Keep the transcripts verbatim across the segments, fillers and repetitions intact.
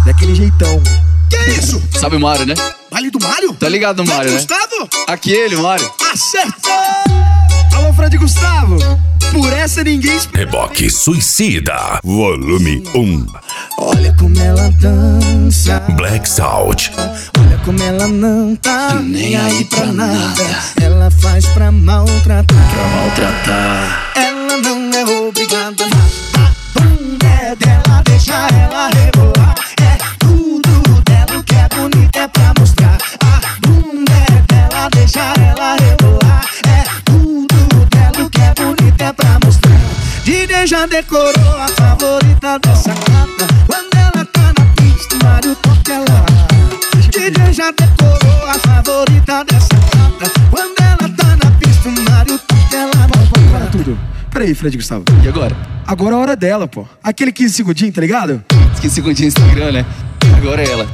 daquele jeitão. Que isso? Sabe o Mário, né? Baile do Mário? Tá ligado no Mário, né? Gustavo? Aquele, Mário. Acertou! Alô, Fred Gustavo. Por essa ninguém espera. Reboque Suicida, volume um. Olha como ela dança. Black Salt. Olha como ela não tá nem aí pra nada. Ela faz pra maltratar. Pra maltratar. Ela não é obrigada a nada. Bunda é dela, deixa ela rebolar. É tudo dela, o que é bonito é pra mostrar. A bunda é dela, deixa ela rebolar. É tudo dela, o que é bonito é pra mostrar. D J já decorou a favorita dessa gata. Quando ela tá na pista, o Mário toca ela. D J já decorou a favorita dessa gata. Quando ela tá na pista, o Mário toca ela. Para tudo. Peraí, Fred Gustavo. E agora? Agora é a hora dela, pô. Aquele quinze segundinhos, tá ligado? Esqueci quando tinha Instagram, né? Agora é ela.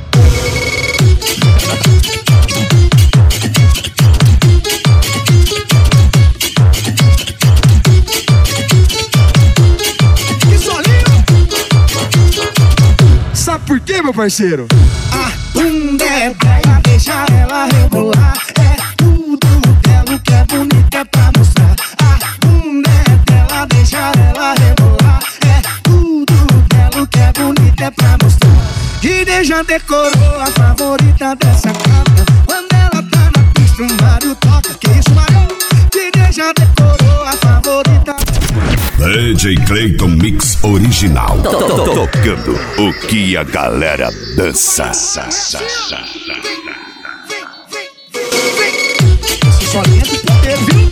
Que solinho! Sabe por quê, meu parceiro? A bunda é dela, deixa ela rebolar. É tudo dela, o que é bonito é pra mostrar. A bunda é dela, deixa ela rebolar. É tudo dela, o que é bonito é pra mostrar. D J já decorou a favorita dessa gata. Quando ela tá na pista, o Mário toca. Que isso, Mário? D J já decorou a favorita. D J Clayton Mix Original. Tocando o que a galera dança. Esse solinho é do poder, viu?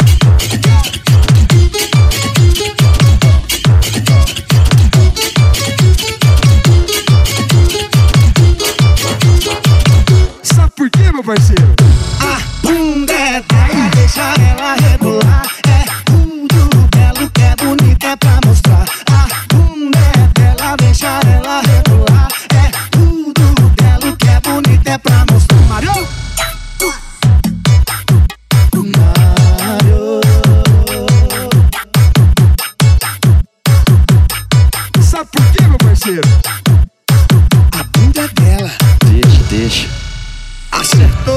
Sabe por quê, meu parceiro? A bunda é dela, deixa ela rebolar. É tudo dela, o que é bonito é pra mostrar. A bunda é dela, deixa ela rebolar. É tudo dela, o que é bonito é pra mostrar. Mário! Mário. Sabe por quê, meu parceiro? A bunda é dela. Deixa, deixa. Acertou!